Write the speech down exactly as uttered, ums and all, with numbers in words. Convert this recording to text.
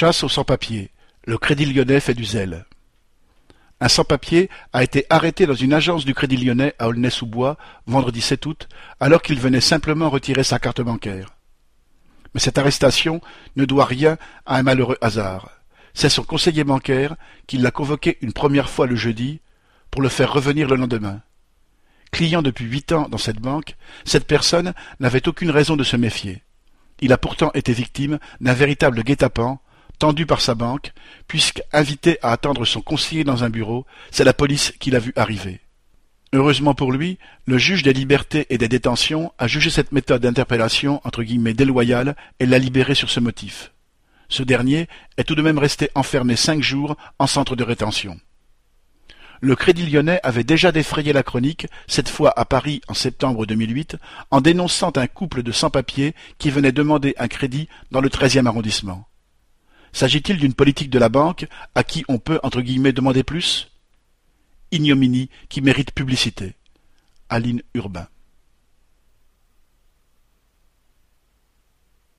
Chasse aux sans-papiers. Le Crédit Lyonnais fait du zèle. Un sans-papier a été arrêté dans une agence du Crédit Lyonnais à Aulnay-sous-Bois, vendredi sept août, alors qu'il venait simplement retirer sa carte bancaire. Mais cette arrestation ne doit rien à un malheureux hasard. C'est son conseiller bancaire qui l'a convoqué une première fois le jeudi pour le faire revenir le lendemain. Client depuis huit ans dans cette banque, cette personne n'avait aucune raison de se méfier. Il a pourtant été victime d'un véritable guet-apens, tendu par sa banque, puisque, invité à attendre son conseiller dans un bureau, c'est la police qui l'a vu arriver. Heureusement pour lui, le juge des libertés et des détentions a jugé cette méthode d'interpellation entre guillemets déloyale et l'a libéré sur ce motif. Ce dernier est tout de même resté enfermé cinq jours en centre de rétention. Le Crédit Lyonnais avait déjà défrayé la chronique, cette fois à Paris en septembre deux mille huit, en dénonçant un couple de sans-papiers qui venait demander un crédit dans le treizième arrondissement. S'agit-il d'une politique de la banque à qui on peut, entre guillemets, demander plus ? Ignominie qui mérite publicité. Aline Urbain.